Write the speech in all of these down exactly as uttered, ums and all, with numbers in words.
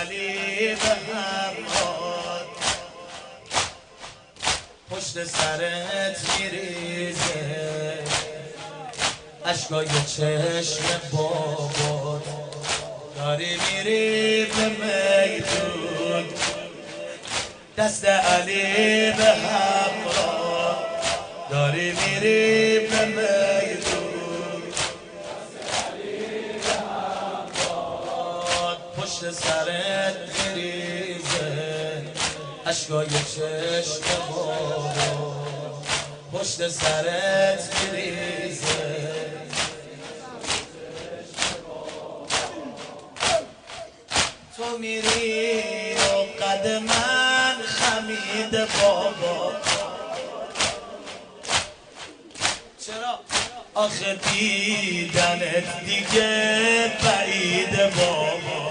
علی به همراه پشت سرت میریزه اشکای چشم بابا داری میری به میدون دست علی به همراه داری میری به میدون پشت سرت میریزه اشکای چشم بابا پشت سرت میریزه تو میری و قد من خمید بابا چرا آخه دیدنت دیگه بعید بابا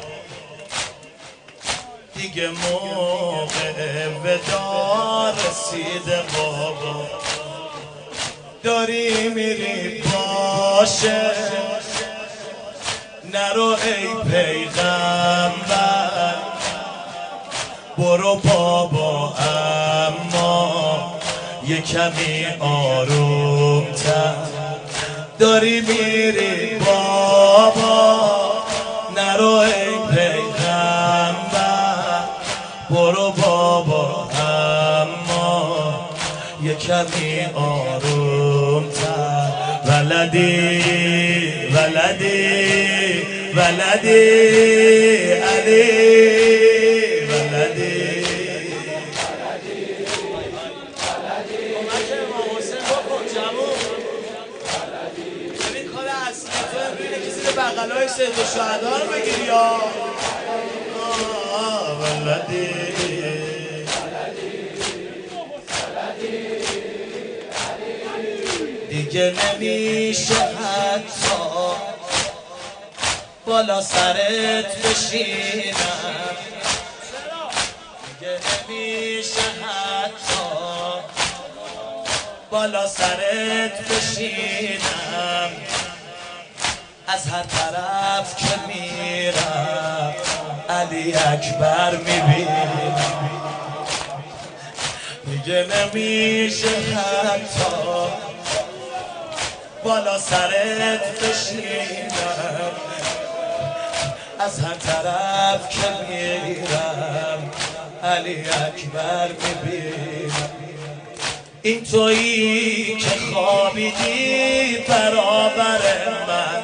دیگه موقع ودا رسیده بابا داری میری باشه نرو ای پیغمبر برو بابا اما یه کمی آرومتر داری میری بابا نرو ای پیغمبر برو بابا اما یه کمی آرومتر ولدی ولدی ولدی علی ولدی ببین کار اصلی تو امروینه که زیر بغلای سید الشهدا رو بگیری یا ولدی دیگه نمیشه حتی بالا سرت بشینم دیگه نمیشه حتی بالا سرت بشینم از هر طرف که میرم علی اکبر میبینم دیگه نمیشه حتی بالا سرت بشینم از هر طرف که میرم علی اکبر میبینم این تویی که خوابیدی برابر من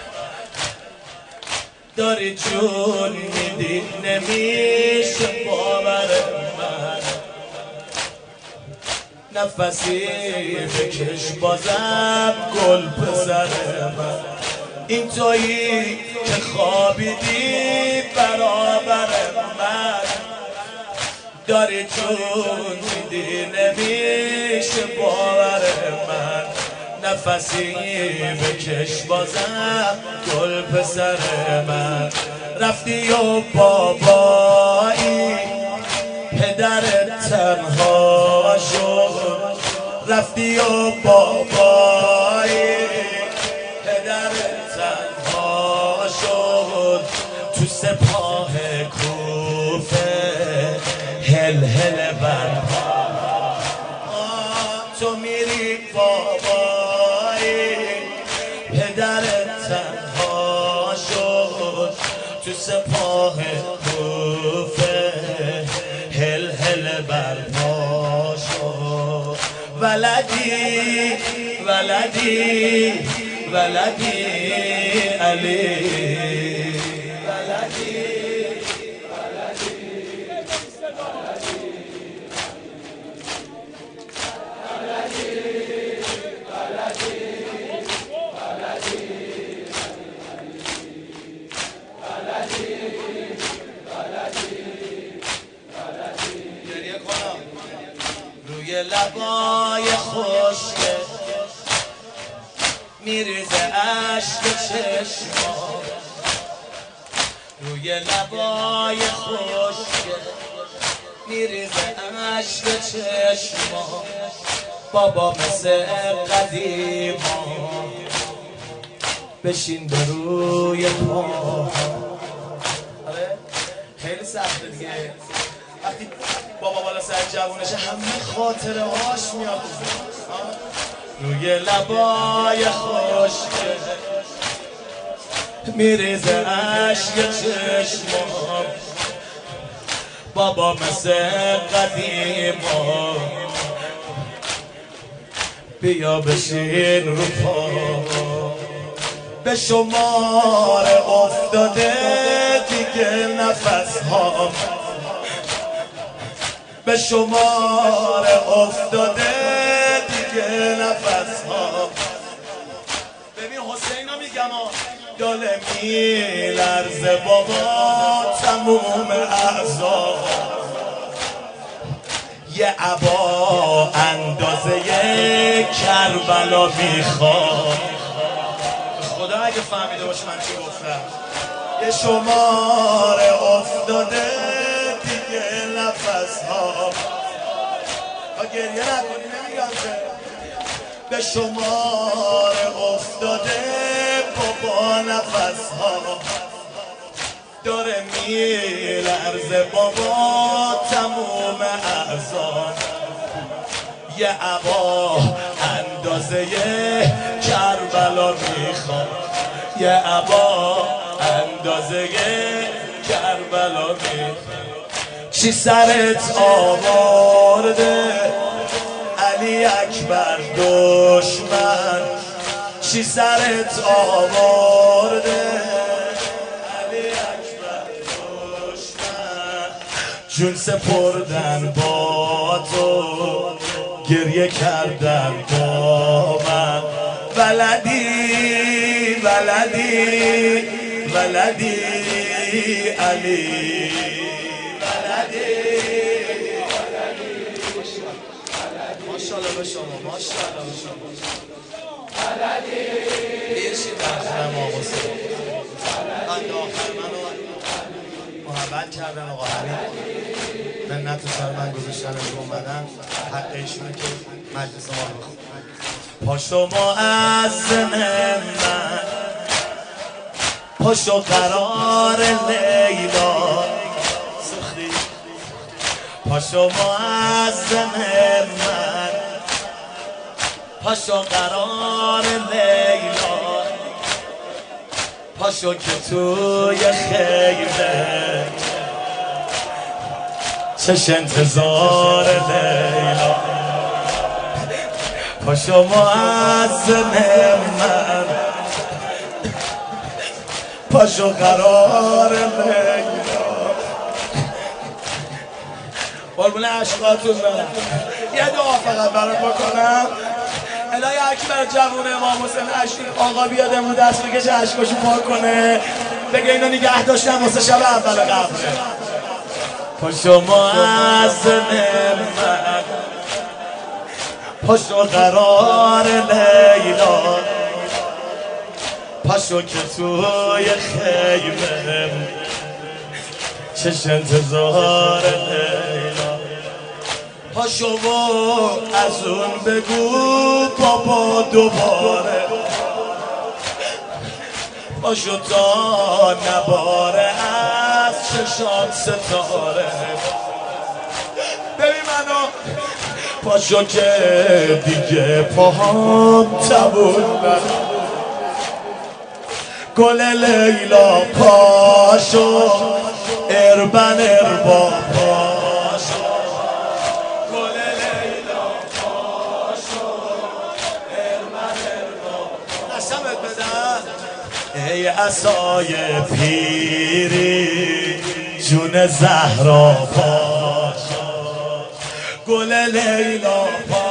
داری جون میدی نمیشه باور من نفسی بکش بازم گل پسر من این تویی که خوابیدی برابر من داری جون میدی نمیشه باور من نفسی بکش بازم گل پسر من رفتی و بابایی پدرت تنها شد رفتی و بابایی پدرت تنها شد تو سپاه کوفه هل هل برپا تو میری بابایی پدرت تنها شد تو سپاه کوفه هل هل برپا شد ولدی ولدی ولدی علی ولدی روی لبای خشک میریزه عشق چشما روی لبای خشک میریزه عشق چشما بابا مثل قدیما بشین به روی پا سخته دیگه. وقتی بابا بالا سر جوونشه همه خاطره هاش میاد روی لبای خشکه میریزه عشق چشمام بابا مثل قدیما بیا بشین رو پا به شمار افتاده دیگه نفس ها به شمار افتاده دیگه نفس ها ببین حسینو میگم داله میلرزه بابا تموم اعضا یه عبا اندازه کربلا میخواد خدا اگه فهمیده باشه من چی گفتم یه شمار افتاده دیگه نفس ها ها گریه نکنی نمیگم که به شمار افتاده بابا نفس ها داره میلرزه بابا تموم اعضا یه عبا اندازه کربلا میخواد یه عبا اندازه کربلا میخواد چی سرت آورده علی اکبر دشمن چی سرت آورده علی اکبر دشمن جون سپردن با تو گریه کردن با من ولدی ولدی ولدی علی ولدی ماشاءالله به شما ماشاءالله به شما ولدی بیرشید بخشم آقا سید بند آخر منو محبت کردن آقا حمید منت و سر من گذاشتن رو اومدن حق ایشونه که مجلس ما رو بخون پاشو معزن من پاشو قرار لیلا سختی پاشو معزن من پاشو قرار لیلا پاشو که توی خیمه چش انتظار لیلا پاشو معزن من پاشو قرار لیلا قربون عشقاتون برم یه دعا فقط برات بکنم الهی اکبر جوون امام حسین عشقی آقا بیاد امرو دست بکشه عشقاشو پاک کنه بگه اینو نگه داشتم واسه شب اول قبله پاشو معزن من پاشو قرار لیلا پاشو که توی خیمه چش انتظار لیلا پاشو و از اون بگو بابا دوباره پاشو تا نباره از چشات ستاره ببین منو پاشو که دیگه پاهام تموم گل لیلا پاشو اربن اربا پاشو گل لیلا پاشو اربن اربا نشمت بدن ای عصای پیری جون زهرا پاشو گل لیلا پاشو